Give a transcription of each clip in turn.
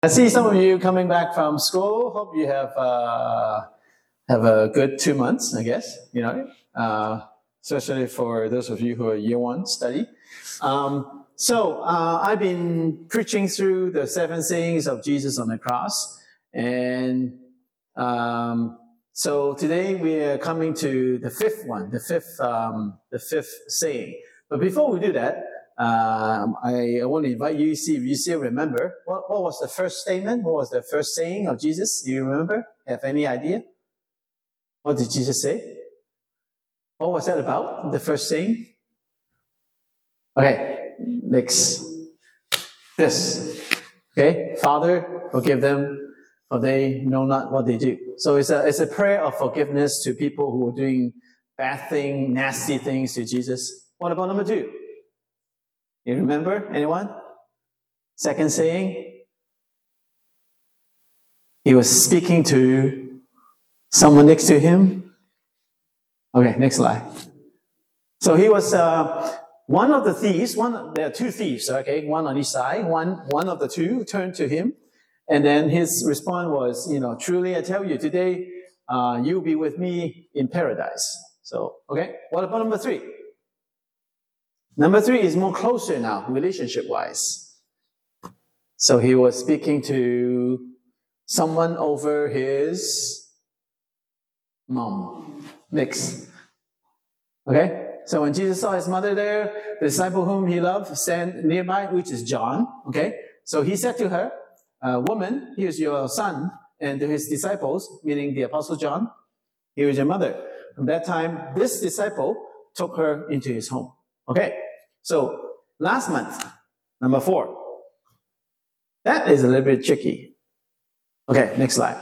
I see some of you coming back from school. Hope you have a good 2 months, I guess, especially for those of you who are year one study. I've been preaching through the 7 sayings of Jesus on the cross. And so today we are coming to the 5th one, the fifth saying. But before we do that, I want to invite you, see if you still remember. What was the first statement? What was the first saying of Jesus? Do you remember? Have any idea? What did Jesus say? What was that about, the first saying? Okay, next. This. Okay, Father, forgive them, for they know not what they do. So it's a prayer of forgiveness to people who are doing bad things, nasty things to Jesus. What about number 2? You remember? Anyone? Second saying? He was speaking to someone next to him. Okay, next slide. So he was one of the thieves. There are 2 thieves, okay? One on each side. One of the 2 turned to him. And then his response was, truly I tell you, today you'll be with me in paradise. So, okay. What about number 3? Number 3 is more closer now, relationship-wise. So he was speaking to someone over his mom. Next. Okay? So when Jesus saw his mother there, the disciple whom he loved stand nearby, which is John. Okay? So he said to her, woman, here's your son. And to his disciples, meaning the Apostle John, here is your mother. From that time, this disciple took her into his home. Okay, so last month, number 4. That is a little bit tricky. Okay, next slide.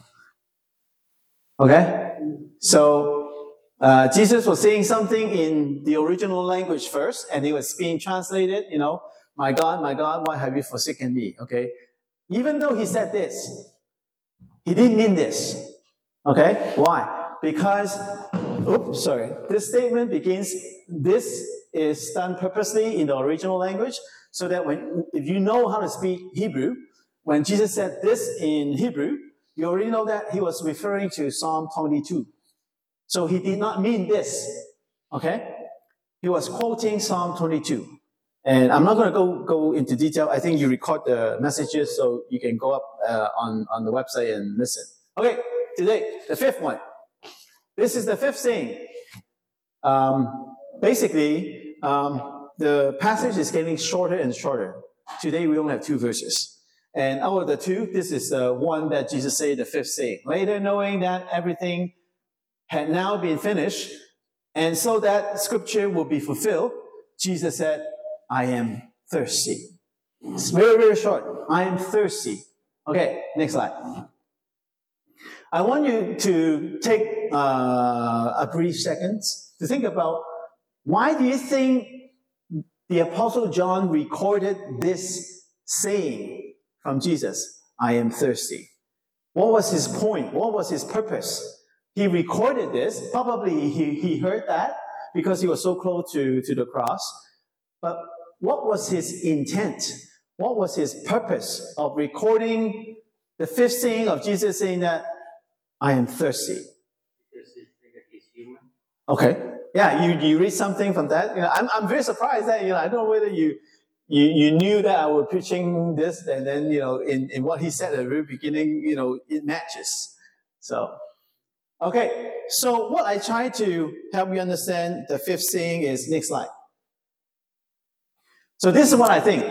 Okay, so Jesus was saying something in the original language first, and it was being translated, my God, why have you forsaken me? Okay, even though he said this, he didn't mean this. Okay, why? Because, this statement begins, this is done purposely in the original language, so that if you know how to speak Hebrew, when Jesus said this in Hebrew, you already know that he was referring to Psalm 22. So he did not mean this, okay? He was quoting Psalm 22. And I'm not going to go into detail. I think you record the messages so you can go up on the website and listen. Okay, today, the 5th one. This is the 5th saying. Basically, the passage is getting shorter and shorter. Today we only have 2 verses. And out of the 2, this is the one that Jesus said, the 5th saying. Later, knowing that everything had now been finished, and so that scripture will be fulfilled, Jesus said, I am thirsty. It's very, very short. I am thirsty. Okay, next slide. I want you to take a brief second to think about, why do you think the Apostle John recorded this saying from Jesus, I am thirsty? What was his point? What was his purpose? He recorded this. Probably he heard that because he was so close to the cross. But what was his intent? What was his purpose of recording the 5th saying of Jesus saying that, I am thirsty? Because he's human. Okay. Yeah, you read something from that. I'm very surprised that, I don't know whether you knew that I was preaching this, and then, in what he said at the very beginning, it matches. So, okay. So what I try to help you understand the 5th saying is, next slide. So this is what I think.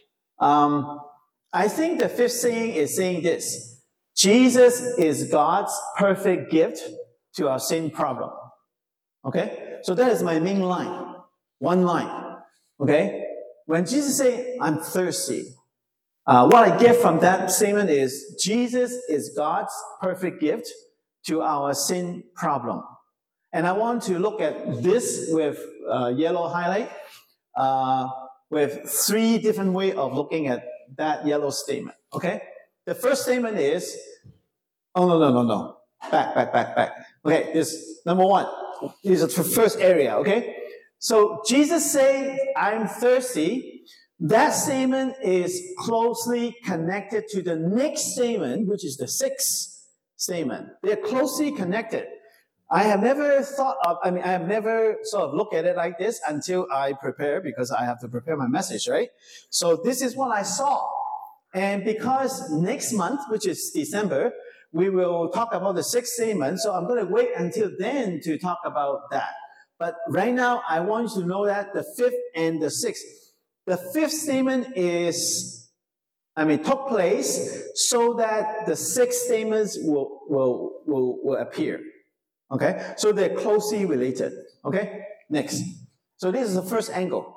I think the 5th saying is saying this. Jesus is God's perfect gift to our sin problem. Okay? So that is my main line. One line. Okay? When Jesus says, I'm thirsty, what I get from that statement is, Jesus is God's perfect gift to our sin problem. And I want to look at this with yellow highlight, with 3 different ways of looking at that yellow statement. Okay? The first statement is, no. Back. Okay, this number 1. This is the first area, okay? So Jesus said, I'm thirsty, That statement is closely connected to the next statement, which is the sixth statement. They're closely connected. I have never sort of looked at it like this until I prepare, because I have to prepare my message, right? So this is what I saw. And because next month, which is December, we will talk about the sixth statement, so I'm going to wait until then to talk about that. But right now, I want you to know that the fifth and the sixth. The fifth statement took place so that the sixth statements will appear. Okay? So they're closely related. Okay? Next. So this is the first angle.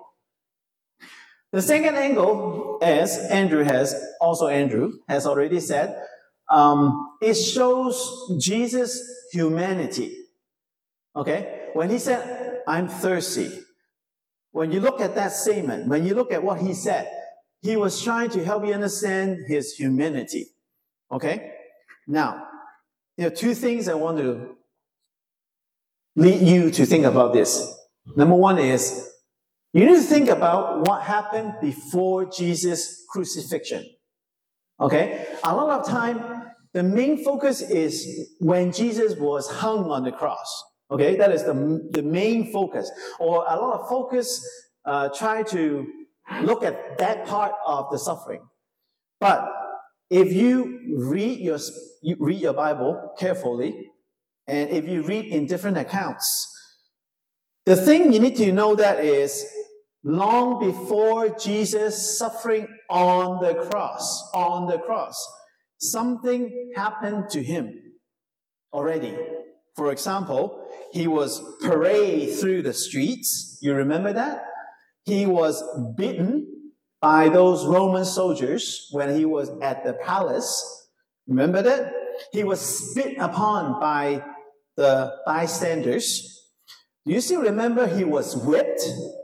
The second angle, as Andrew has already said, it shows Jesus' humanity. Okay? When he said, I'm thirsty, when you look at that statement, when you look at what he said, he was trying to help you understand his humanity. Okay? Now, there are two things I want to lead you to think about this. Number one is, you need to think about what happened before Jesus' crucifixion. Okay? A lot of time, the main focus is when Jesus was hung on the cross. Okay? That is the main focus. Or a lot of focus try to look at that part of the suffering. But if you read your Bible carefully, and if you read in different accounts, the thing you need to know that is, long before Jesus suffering on the cross, something happened to him already. For example, he was paraded through the streets. You remember that? He was beaten by those Roman soldiers when he was at the palace. Remember that? He was spit upon by the bystanders. Do you still remember he was whipped?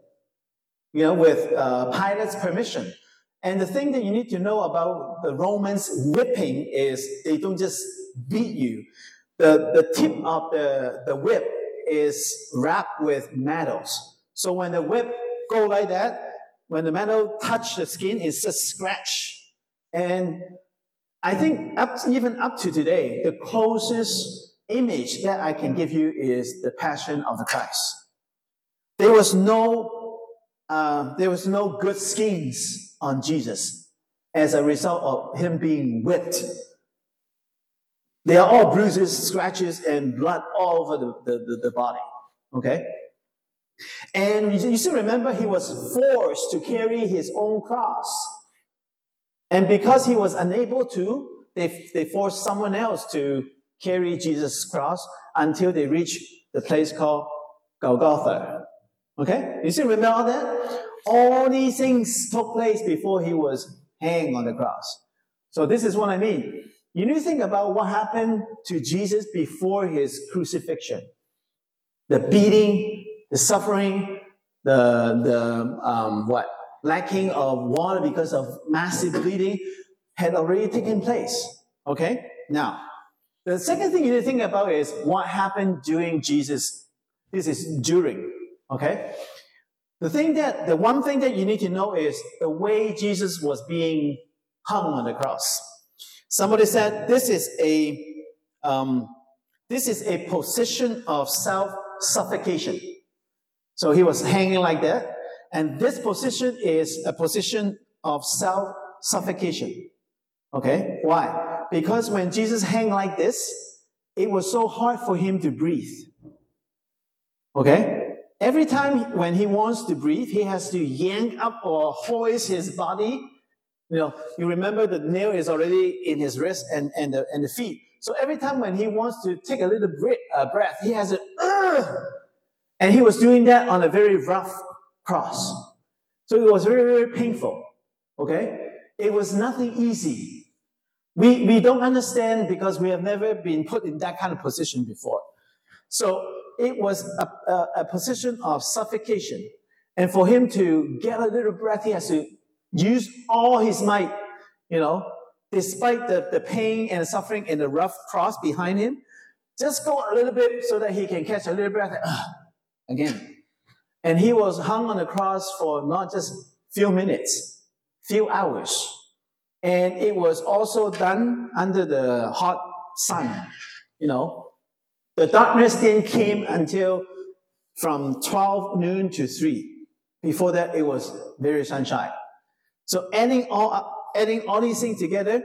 With Pilate's permission. And the thing that you need to know about the Romans whipping is they don't just beat you. The tip of the whip is wrapped with metals. So when the whip go like that, when the metal touch the skin, it's just scratch. And I think even up to today, the closest image that I can give you is the Passion of the Christ. There was no good skins on Jesus as a result of him being whipped. They are all bruises, scratches, and blood all over the body. Okay? And you still remember he was forced to carry his own cross. And because he was unable to, they forced someone else to carry Jesus' cross until they reached the place called Golgotha. Okay? You still remember all that? All these things took place before he was hanged on the cross. So this is what I mean. You need to think about what happened to Jesus before his crucifixion. The beating, the suffering, lacking of water because of massive bleeding had already taken place. Okay? Now, the second thing you need to think about is what happened during Jesus. This is during. Okay? The one thing that you need to know is the way Jesus was being hung on the cross. Somebody said this is a position of self-suffocation. So he was hanging like that, and this position is a position of self-suffocation. Okay? Why? Because when Jesus hung like this, it was so hard for him to breathe. Okay? Every time when he wants to breathe, he has to yank up or hoist his body. You remember the nail is already in his wrist and the feet. So every time when he wants to take a little breath, he has to, and he was doing that on a very rough cross. So it was very, very painful. Okay? It was nothing easy. We don't understand because we have never been put in that kind of position before. So it was a position of suffocation. And for him to get a little breath, he has to use all his might, despite the pain and the suffering and the rough cross behind him. Just go a little bit so that he can catch a little breath again. And he was hung on the cross for not just few minutes, few hours. And it was also done under the hot sun, you know. The darkness then came until from 12 noon to 3. Before that, it was very sunshine. So adding all these things together,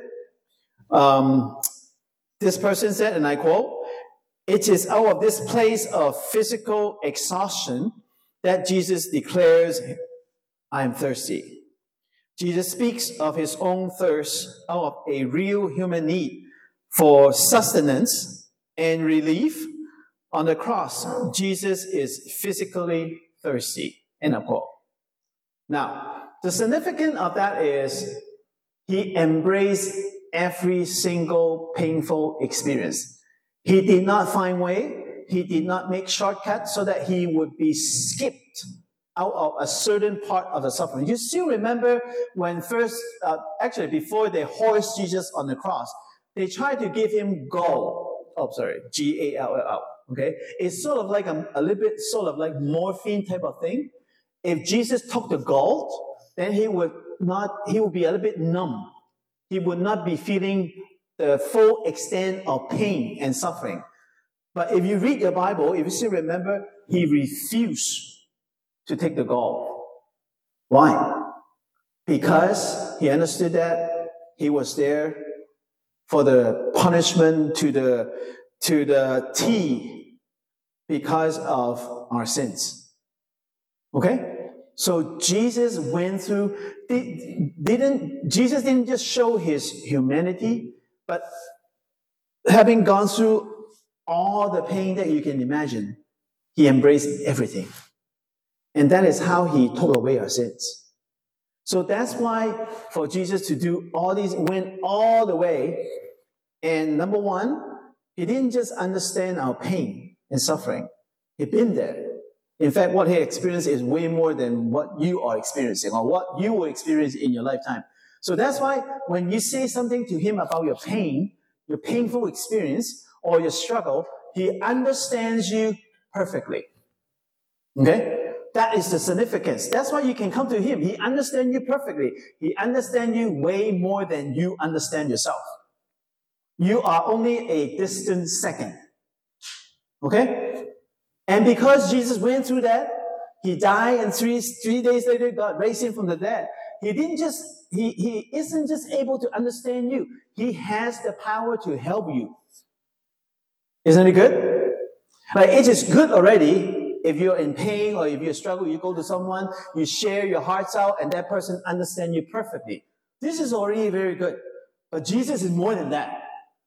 this person said, and I quote, "It is out of this place of physical exhaustion that Jesus declares, 'I am thirsty.'" Jesus speaks of his own thirst out of a real human need for sustenance and relief. On the cross, Jesus is physically thirsty. End of quote. Now, the significance of that is he embraced every single painful experience. He did not find way. He did not make shortcuts so that he would be skipped out of a certain part of the suffering. You still remember when before they hoist Jesus on the cross, they tried to give him gall. Gall. Okay? It's sort of like a little bit sort of like morphine type of thing. If Jesus took the gall, then he would be a little bit numb. He would not be feeling the full extent of pain and suffering. But if you read your Bible, if you still remember, he refused to take the gall. Why? Because he understood that he was there for the punishment to the T because of our sins. Okay? So Jesus went through, Jesus didn't just show his humanity, but having gone through all the pain that you can imagine, he embraced everything. And that is how he took away our sins. So that's why for Jesus to do all these, went all the way. And number one, he didn't just understand our pain and suffering. He'd been there. In fact, what he experienced is way more than what you are experiencing or what you will experience in your lifetime. So that's why when you say something to him about your pain, your painful experience, or your struggle, he understands you perfectly. Okay? That is the significance. That's why you can come to him. He understands you perfectly. He understands you way more than you understand yourself. You are only a distant second. Okay? And because Jesus went through that, he died, and three days later, God raised him from the dead. He isn't just able to understand you. He has the power to help you. Isn't it good? Like, it is good already if you're in pain or if you struggle, you go to someone, you share your hearts out, and that person understands you perfectly. This is already very good. But Jesus is more than that.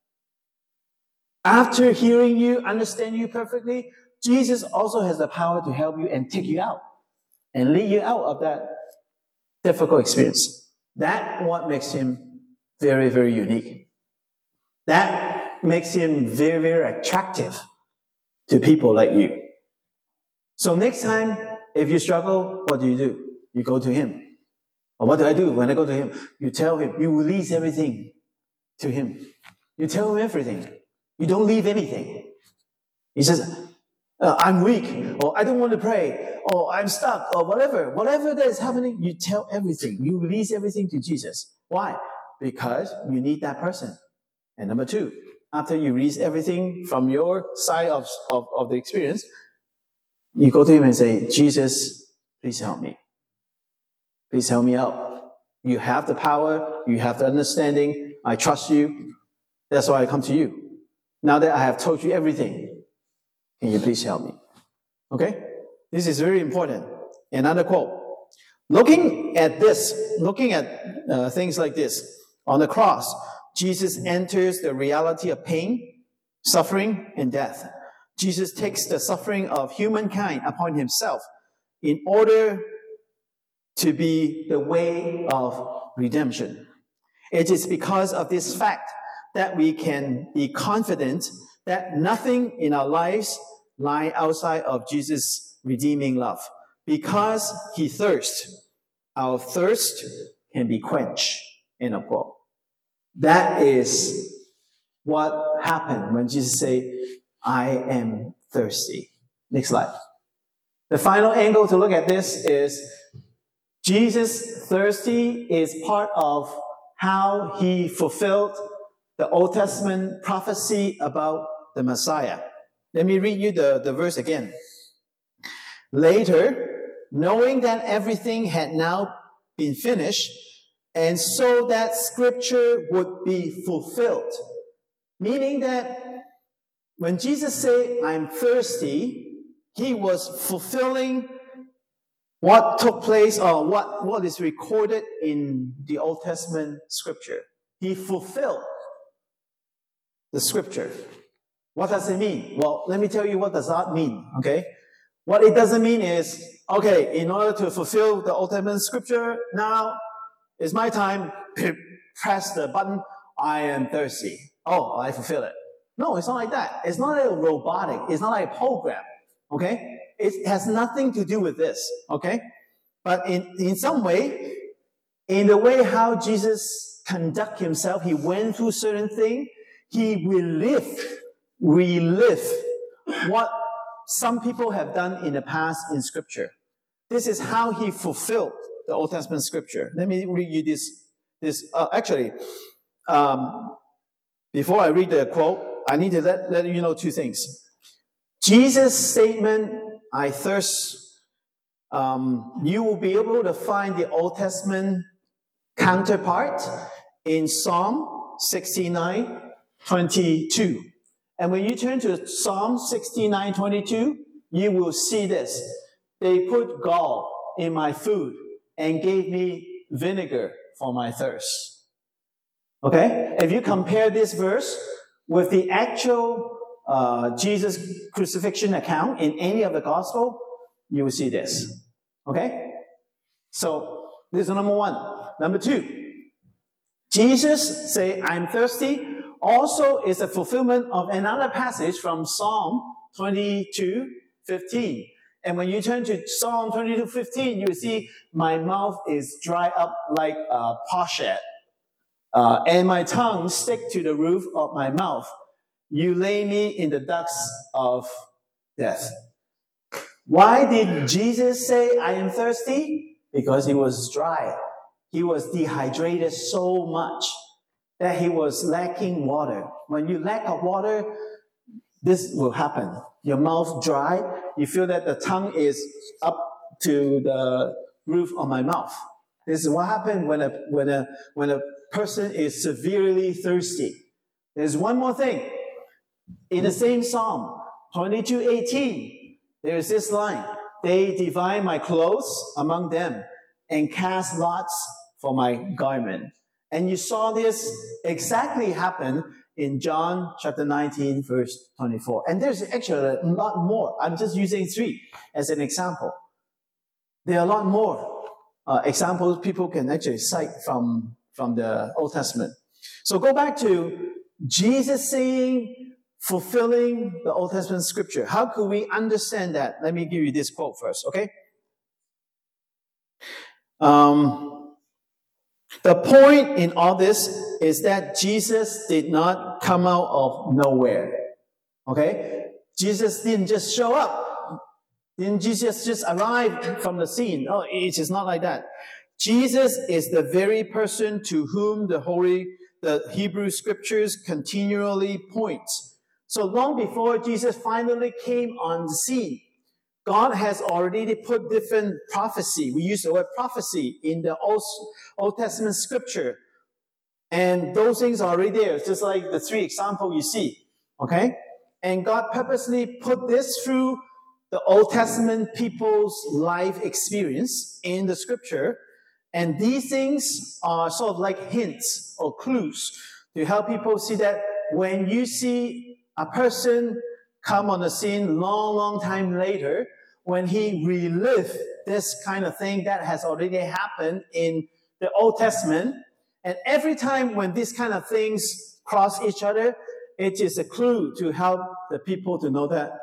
After hearing you, understand you perfectly, Jesus also has the power to help you and take you out and lead you out of that difficult experience. That's what makes him very, very unique. That makes him very, very attractive to people like you. So next time, if you struggle, what do? You go to him. Or what do I do when I go to him? You tell him, you release everything to him. You tell him everything. You don't leave anything. He says, I'm weak, or I don't want to pray, or I'm stuck, or whatever that is happening, you tell everything. You release everything to Jesus. Why? Because you need that person. And number two, after you release everything from your side of the experience, you go to him and say, Jesus, please help me. Please help me out. You have the power. You have the understanding. I trust you. That's why I come to you. Now that I have told you everything, can you please help me? Okay? This is very important. Another quote. Looking at things like this, on the cross, Jesus enters the reality of pain, suffering, and death. Jesus takes the suffering of humankind upon himself in order to be the way of redemption. It is because of this fact that we can be confident that nothing in our lives lies outside of Jesus' redeeming love. Because he thirsts, our thirst can be quenched. End of quote. That is what happened when Jesus said, I am thirsty. Next slide. The final angle to look at this is Jesus thirsty is part of how he fulfilled the Old Testament prophecy about the Messiah. Let me read you the verse again. Later, knowing that everything had now been finished, and so that scripture would be fulfilled. Meaning that when Jesus said, I'm thirsty, he was fulfilling what took place or what is recorded in the Old Testament scripture. He fulfilled the scripture. What does it mean? Well, let me tell you what does that mean, okay? What it doesn't mean is, okay, in order to fulfill the Old Testament scripture, now it's my time, press the button, I am thirsty. Oh, I fulfill it. No, it's not like that. It's not like a robotic. It's not like a program, okay? It has nothing to do with this, okay? But in some way, in the way how Jesus conduct himself, he went through certain things, he relive what some people have done in the past in Scripture. This is how he fulfilled the Old Testament Scripture. Let me read you this. Before I read the quote, I need to let you know two things. Jesus' statement, I thirst, you will be able to find the Old Testament counterpart in Psalm 69:22. And when you turn to Psalm 69:22, you will see this. They put gall in my food and gave me vinegar for my thirst. Okay? If you compare this verse with the actual Jesus crucifixion account in any of the gospel, you will see this. Okay? So, this is number one. Number two, Jesus say, I'm thirsty, also is a fulfillment of another passage from Psalm 22:15. And when you turn to Psalm 22:15, you will see, my mouth is dry up like a potsherd, and my tongue stick to the roof of my mouth. You lay me in the dust of death. Why did Jesus say, I am thirsty? Because he was dry. He was dehydrated so much that he was lacking water. When you lack of water, this will happen. Your mouth dry. You feel that the tongue is up to the roof of my mouth. This is what happens when a person is severely thirsty. There's one more thing. In the same Psalm, 22:18, there is this line. They divide my clothes among them and cast lots for my garment. And you saw this exactly happen in John chapter 19, verse 24. And there's actually a lot more. I'm just using 3 as an example. There are a lot more examples people can actually cite from the Old Testament. So go back to Jesus saying, fulfilling the Old Testament scripture. How could we understand that? Let me give you this quote first, okay? The point in all this is that Jesus did not come out of nowhere. Okay? Jesus didn't just show up. Didn't Jesus just arrive from the scene? Oh, it is not like that. Jesus is the very person to whom the Hebrew scriptures continually point. So long before Jesus finally came on the scene, God has already put different prophecy. We use the word prophecy in the Old Testament scripture. And those things are already there, just like the 3 examples you see. Okay? And God purposely put this through the Old Testament people's life experience in the scripture. And these things are sort of like hints or clues to help people see that when you see a person come on the scene long time later, when he relived this kind of thing that has already happened in the Old Testament, and every time when these kind of things cross each other, it is a clue to help the people to know that,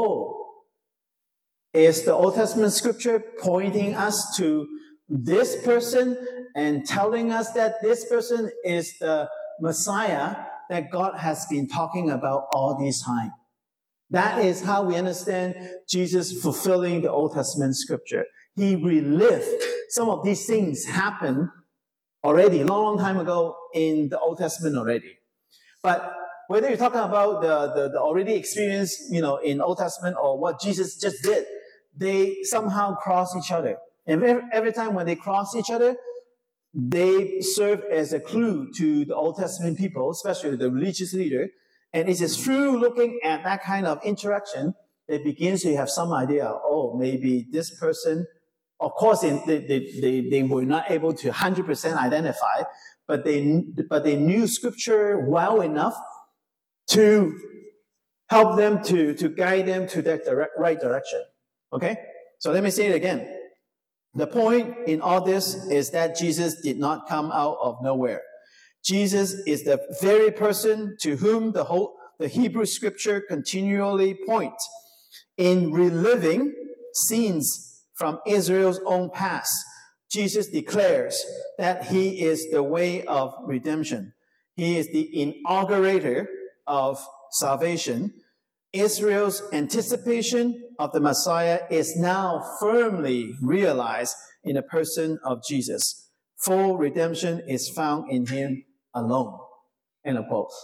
is the Old Testament scripture pointing us to this person and telling us that this person is the Messiah that God has been talking about all this time. That is how we understand Jesus fulfilling the Old Testament scripture. He relived some of these things happened already, long time ago in the Old Testament already. But whether you're talking about the already experience, in Old Testament or what Jesus just did, they somehow cross each other. And every time when they cross each other, they serve as a clue to the Old Testament people, especially the religious leader. And it is through looking at that kind of interaction that begins to have some idea, maybe this person, of course, they were not able to 100% identify, but they knew Scripture well enough to help them to guide them to that right direction. Okay? So let me say it again. The point in all this is that Jesus did not come out of nowhere. Jesus is the very person to whom the Hebrew Scripture continually points. In reliving scenes from Israel's own past, Jesus declares that he is the way of redemption. He is the inaugurator of salvation. Israel's anticipation of the Messiah is now firmly realized in the person of Jesus. Full redemption is found in him alone. End of quote.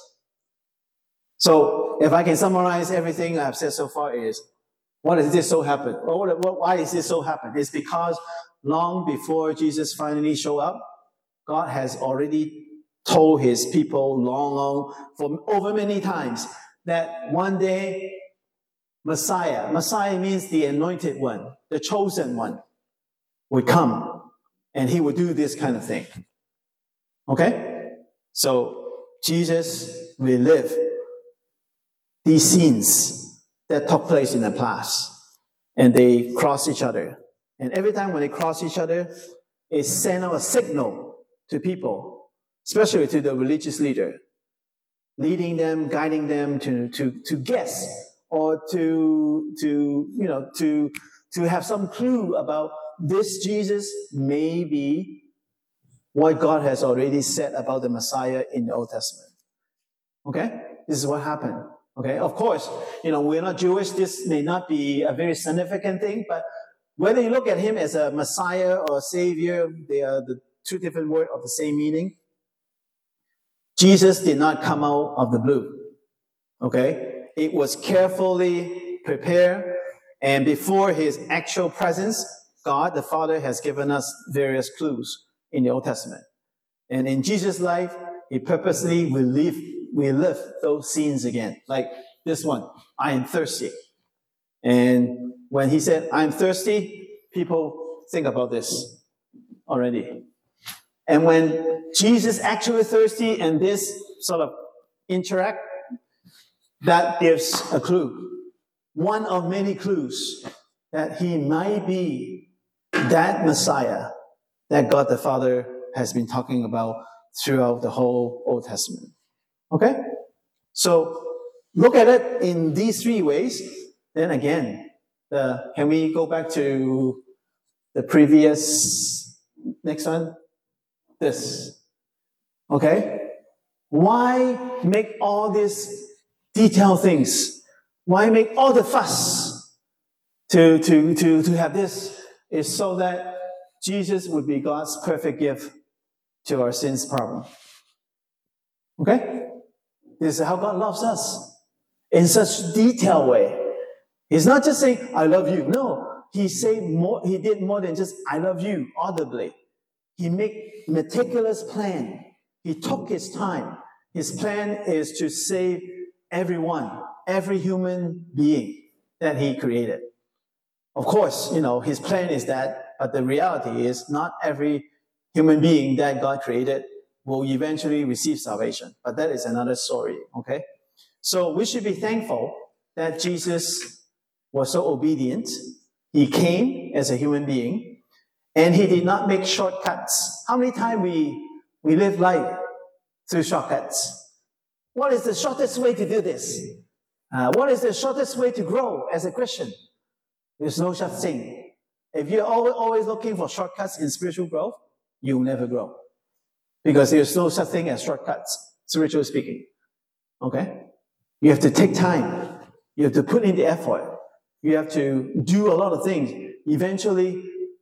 So, if I can summarize everything I've said so far is, why does this so happen? Why is this so happen? It's because long before Jesus finally showed up, God has already told his people long, for over many times, that one day, Messiah means the anointed one, the chosen one, would come, and he would do this kind of thing. Okay? So, Jesus relived these scenes that took place in the past, and they cross each other. And every time when they cross each other, it sent out a signal to people, especially to the religious leader, leading them, guiding them to guess or to have some clue about this Jesus may be what God has already said about the Messiah in the Old Testament. Okay? This is what happened. Okay? Of course, we're not Jewish. This may not be a very significant thing, but whether you look at him as a Messiah or a Savior, they are the two different words of the same meaning. Jesus did not come out of the blue. Okay? It was carefully prepared, and before his actual presence, God the Father has given us various clues in the Old Testament. And in Jesus' life, he purposely relive those scenes again. Like this one, I am thirsty. And when he said, I'm thirsty, people think about this already. And when Jesus actually thirsty and this sort of interact, that gives a clue. One of many clues that he might be that Messiah that God the Father has been talking about throughout the whole Old Testament. Okay? So, look at it in these three ways. Then again, can we go back to the previous, next one? This. Okay? Why make all these detailed things? Why make all the fuss to have this? Is so that Jesus would be God's perfect gift to our sins problem. Okay? This is how God loves us. In such detailed way. He's not just saying, I love you. No. He did more than just, I love you, audibly. He made meticulous plan. He took his time. His plan is to save everyone, every human being that he created. Of course, his plan is that, but the reality is not every human being that God created will eventually receive salvation. But that is another story, okay? So we should be thankful that Jesus was so obedient. He came as a human being, and he did not make shortcuts. How many times we live life through shortcuts? What is the shortest way to do this? What is the shortest way to grow as a Christian? There's no such thing. If you're always looking for shortcuts in spiritual growth, you'll never grow. Because there's no such thing as shortcuts, spiritually speaking. Okay? You have to take time. You have to put in the effort. You have to do a lot of things. Eventually,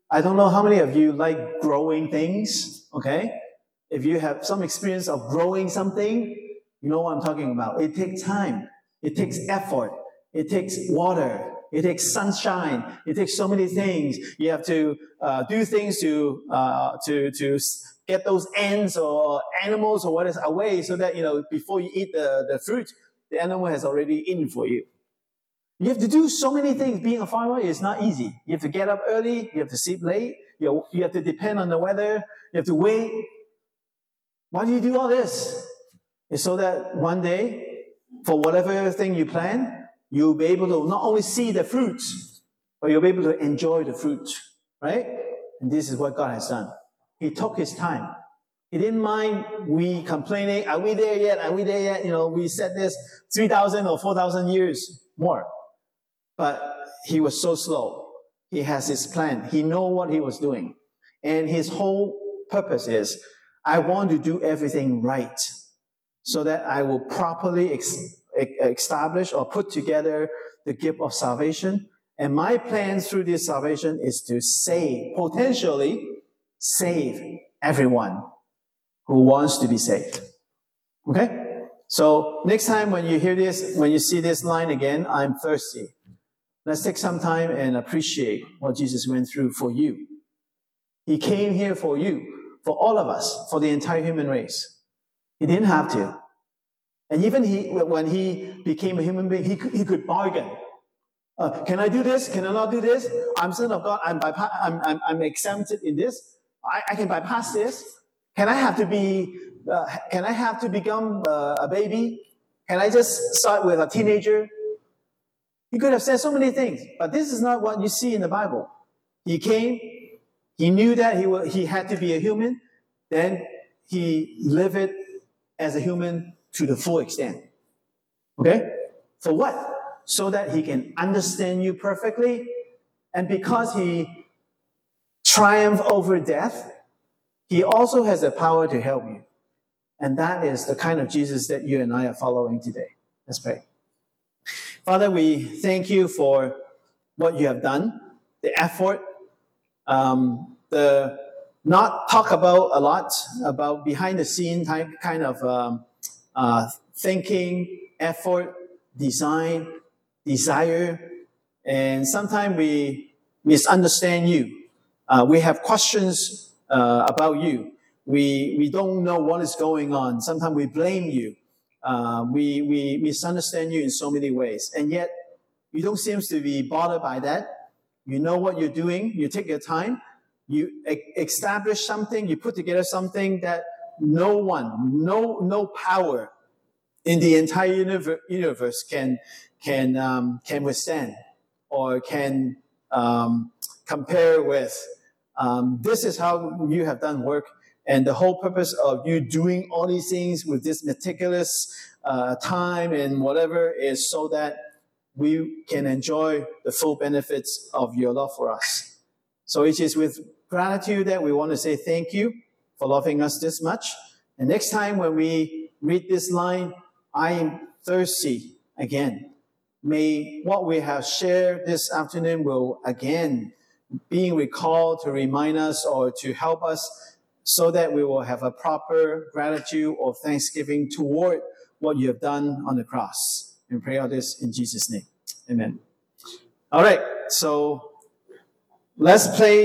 I don't know how many of you like growing things, okay? If you have some experience of growing something, you know what I'm talking about. It takes time. It takes effort. It takes water. It takes sunshine. It takes so many things. You have to do things to get those ants or animals or what is away so that, before you eat the fruit, the animal has already eaten for you. You have to do so many things. Being a farmer is not easy. You have to get up early. You have to sleep late. You have to depend on the weather. You have to wait. Why do you do all this? It's so that one day, for whatever thing you plan, you'll be able to not only see the fruits, but you'll be able to enjoy the fruit, right? And this is what God has done. He took his time. He didn't mind we complaining, are we there yet? Are we there yet? We said this 3,000 or 4,000 years more. But he was so slow. He has his plan. He knew what he was doing. And his whole purpose is, I want to do everything right so that I will properly establish or put together the gift of salvation. And my plan through this salvation is to potentially save everyone who wants to be saved. Okay? So next time when you hear this, when you see this line again, I'm thirsty. Let's take some time and appreciate what Jesus went through for you. He came here for you, for all of us, for the entire human race. He didn't have to. And even when he became a human being, he could bargain. Can I do this? Can I not do this? I'm Son of God. I'm exempted in this. I can bypass this. Can I have to become a baby? Can I just start with a teenager? He could have said so many things, but this is not what you see in the Bible. He came. He knew that he had to be a human. Then he lived it as a human to the full extent. Okay? For what? So that he can understand you perfectly. And because he triumphed over death, he also has the power to help you. And that is the kind of Jesus that you and I are following today. Let's pray. Father, we thank you for what you have done, the effort, the not talk about a lot, about behind the scene type kind of thinking, effort, design, desire. And sometimes we misunderstand you. We have questions about you. We don't know what is going on. Sometimes we blame you. We misunderstand you in so many ways. And yet, you don't seem to be bothered by that. You know what you're doing. You take your time. You establish something. You put together something that no power in the entire universe can withstand or can compare with. This is how you have done work. And the whole purpose of you doing all these things with this meticulous time and whatever is so that we can enjoy the full benefits of your love for us. So it is with gratitude that we want to say thank you for loving us this much. And next time when we read this line, I am thirsty again. May what we have shared this afternoon will again being recalled to remind us or to help us so that we will have a proper gratitude or thanksgiving toward what you have done on the cross. And pray all this in Jesus' name. Amen. All right, so let's play